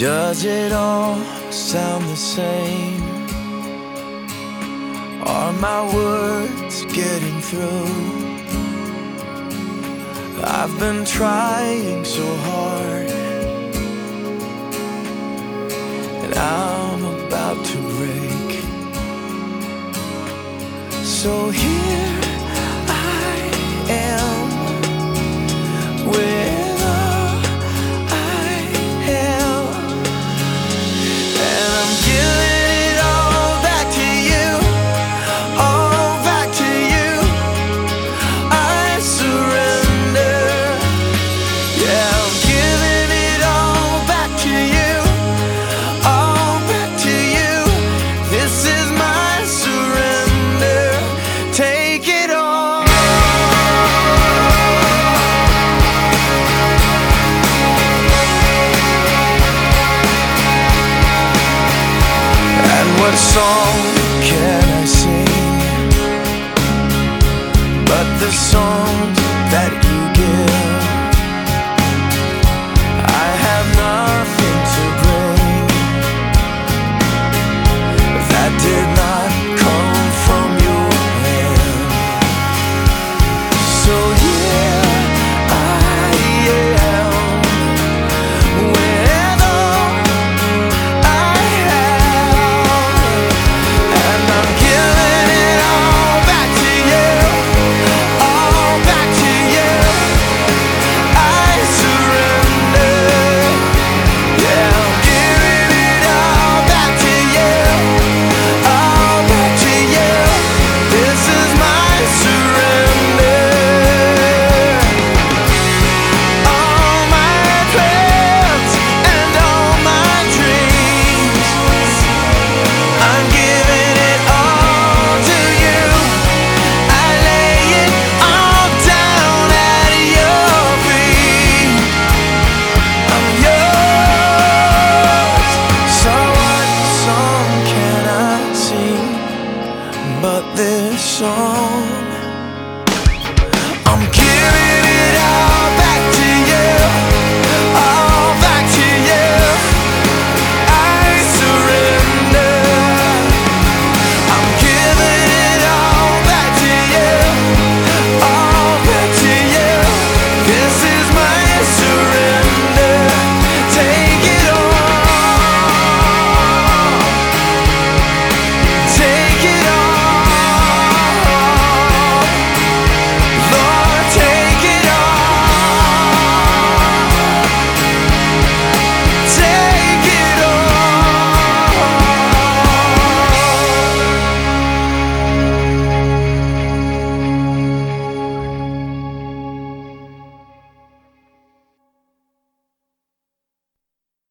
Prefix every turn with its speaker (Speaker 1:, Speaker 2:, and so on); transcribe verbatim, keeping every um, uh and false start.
Speaker 1: Does it all sound the same? Are my words getting through? I've been trying so hard, and I'm about to break. So here I am with all I am, and I'm giving it all back to you, all back to you. I surrender. Yeah, I'm giving it all back to you, all back to you. This is my surrender. Take it all. And what song can I sing but the songs that you give? I have nothing to bring that did not come from your hand. So yeah, I am with all I have, and I'm giving it all back to you, all back to you. I surrender. Yeah, I'm giving it all back to you, all back to you. This is my surrender. All my plans and all my dreams, I'm giving it all to you. I lay it all down at your feet. I'm yours. So what song can I sing but this song?